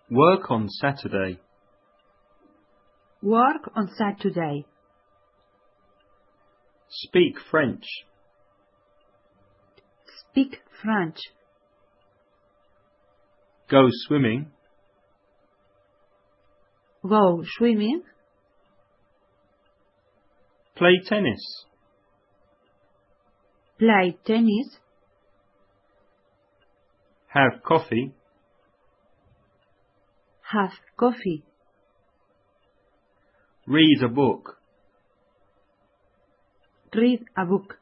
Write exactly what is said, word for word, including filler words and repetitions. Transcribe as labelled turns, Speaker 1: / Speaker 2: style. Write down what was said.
Speaker 1: Work on Saturday.
Speaker 2: Work on Saturday.
Speaker 1: Speak French.
Speaker 2: Speak French.
Speaker 1: Go swimming.
Speaker 2: Go swimming.
Speaker 1: Play tennis.
Speaker 2: Play tennis.
Speaker 1: Have coffee.
Speaker 2: Have coffee.
Speaker 1: Read a book.
Speaker 2: Read a book.